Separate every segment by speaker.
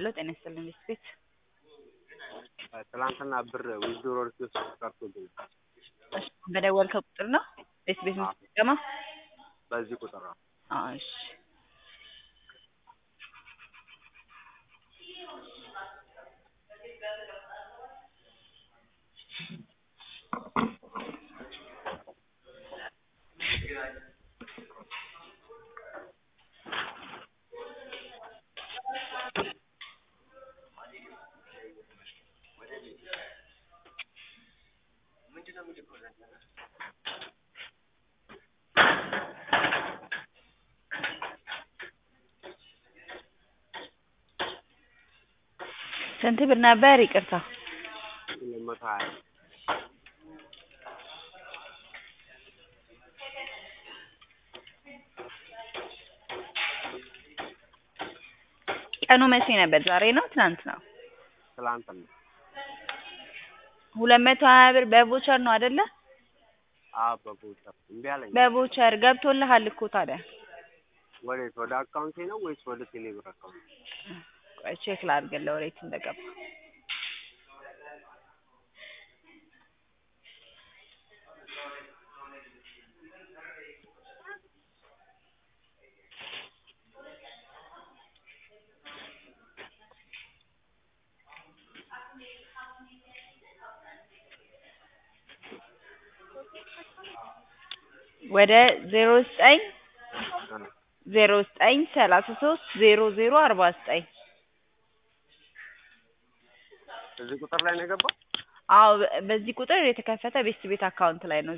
Speaker 1: ሄሎ ጤና ይስጥልኝ ቤት
Speaker 2: ትላንትና ብር ዊዝድሮ ሪኩዌስት ቀርቶብኝ
Speaker 1: እሺ በደወልከው ቁጥር ነው ቤት የምትጠቀመው?
Speaker 2: በዚህ ቁጥር ነው።
Speaker 1: እሺ ስንት ብር ነበር? ይቅርታ
Speaker 2: 220
Speaker 1: ቀኑ መቼ ነበር? ዛሬ ነው ትናንት ነው?
Speaker 2: ትላንትና
Speaker 1: 220 ብር በቮቸር ነው አይደለ?
Speaker 2: በቮቸር እምቢ አለኝ።
Speaker 1: በቮቸር ገብቶልሃል እኮ ታዲያ።
Speaker 2: ወዴት? ወደ አካውንቴ ነው ወይስ ወደ ቴሌብር አካውንት?
Speaker 1: ቆይ ቼክ ላድርግልህ ወዴት እንደገባ። ወደ 09330049
Speaker 2: እዚህ ቁጥር ላይ ነው የገባው?
Speaker 1: አዎ በዚህ ቁጥር የተከፈተ ቤት አካውንት ላይ ነው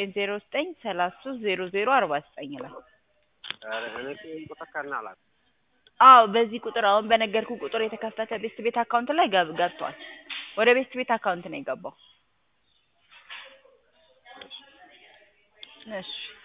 Speaker 1: 0909330049 ላይ።
Speaker 2: እኔ ይሄን ቁጥር ከና አላውቅም።
Speaker 1: አዎ በዚህ ቁጥር አሁን በነገርኩ ቁጥር የተከፈተ ቤት አካውንት ላይ ገብቷል። ወደ ቤት አካውንት ነው የገባው። እሺ